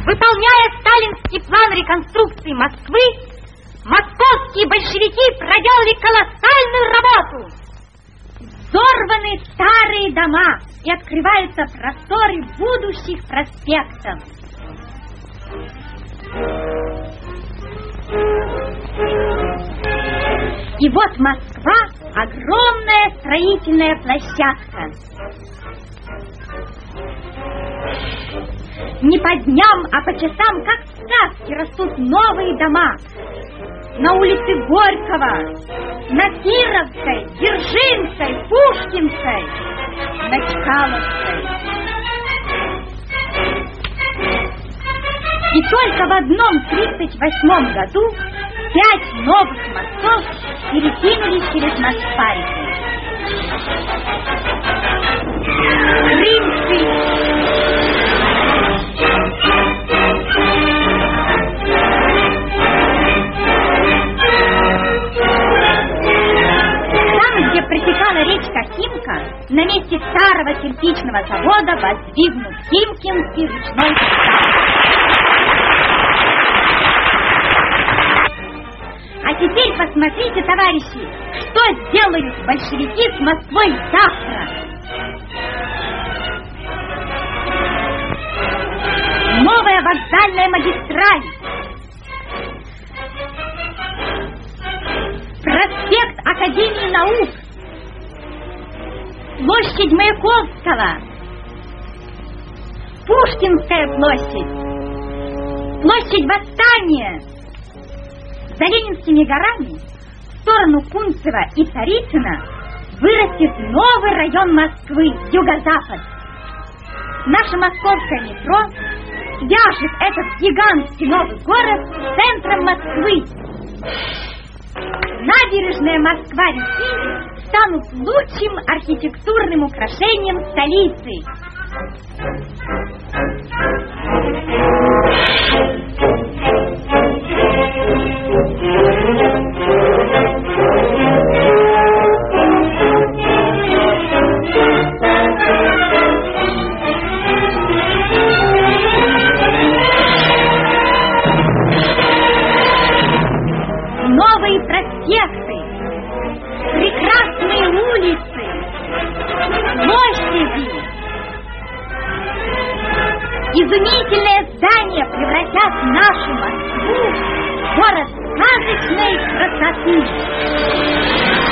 Выполняя сталинский план реконструкции Москвы, московские большевики проделали колоссальную работу. Взорваны старые дома и открываются просторы будущих проспектов. И вот Москва — огромная строительная площадка. Не по дням, а по часам, как в сказке, растут новые дома. На улице Горького, на Кировской, Дзержинской, Пушкинской, на Чкаловской. И только в одном 1938 году 5 новых мостов перекинулись через Москву. Крымский, там, где протекала речка Химка, на месте старого кирпичного завода воздвигнут Химкинский ручной состав. А теперь посмотрите, товарищи, что сделают большевики с Москвой завтра. Новая вокзальная магистраль, проспект Академии наук, площадь Маяковского, Пушкинская площадь, площадь Восстания. За Ленинскими горами в сторону Кунцева и Царицына вырастет новый район Москвы, юго-запад. Наше московское метро свяжет этот гигантский новый город с центром Москвы. Набережная Москва-реки станут лучшим архитектурным украшением столицы. Новые проспекты, прекрасные улицы, площади, изумительные здания превратят нашу Москву в город сказочной красоты.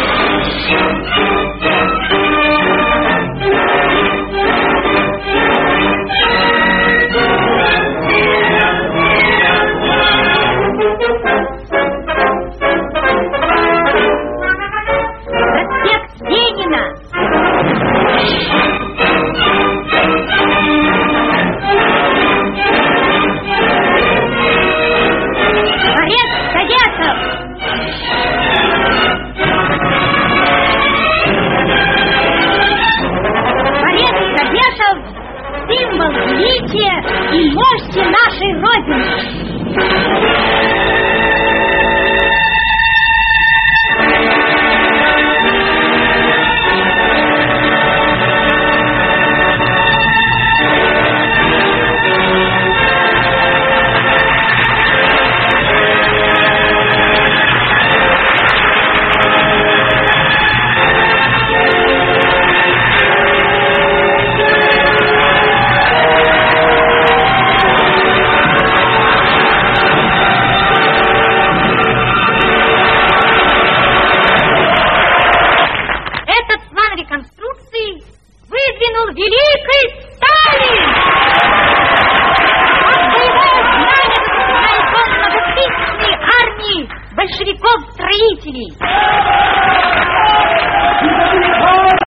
Символ величия и мощи нашей Родины. Великий Сталин! Он боевое знамя на многотысячной армии большевиков-строителей.